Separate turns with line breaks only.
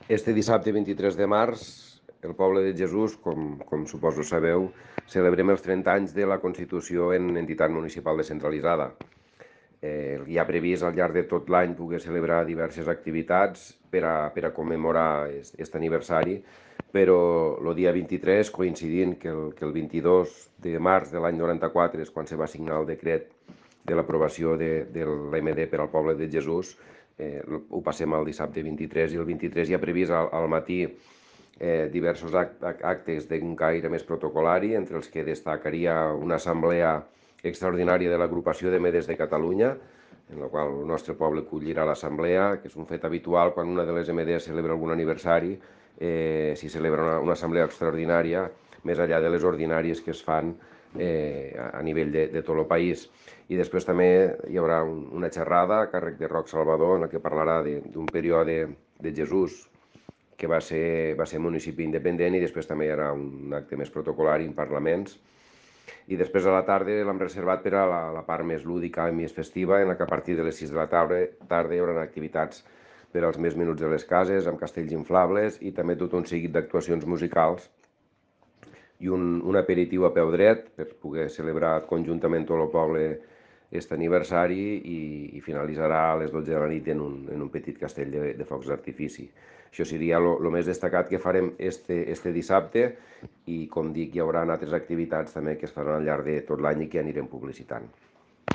Este dissabte 23 de març, el poble de Jesús, com suposo sabeu, celebrem els 30 anys de la Constitució en entitat municipal descentralitzada. Hi ha previst al llarg de tot l'any poder celebrar diverses activitats per a commemorar aquest aniversari, però el dia 23, coincidint que el 22 de març de l'any 94 és quan se va signar el decret de l'aprovació de l'MD per al poble de Jesús, ho passem al dissabte 23, i el 23 hi ha previst al matí diversos actes d'un caire més protocolari, entre els que destacaria una assemblea extraordinària de l'agrupació de Medes de Catalunya, en la qual el nostre poble acollirà l'assemblea, que és un fet habitual quan una de les MDs celebra algun aniversari, s'hi celebra una assemblea extraordinària, més enllà de les ordinàries que es fan a nivell de tot el país. I després també hi haurà una xerrada a càrrec de Roc Salvador, en la que parlarà d'un període de Jesús que va ser municipi independent, i després també hi haurà un acte més protocolari en parlaments. I després a la tarda l'hem reservat per a la part més lúdica i més festiva, en la que a partir de les 6 de la tarda hi haurà activitats per als més menuts de les cases, amb castells inflables i també tot un seguit d'actuacions musicals i un aperitiu a peu dret per poder celebrar conjuntament tot el poble aquest aniversari, i finalitzarà a les 12 de la nit en un petit castell de focs d'artifici. Això seria el més destacat que farem este dissabte, i com dic, hi haurà altres activitats també que es faran al llarg de tot l'any i que anirem publicitant.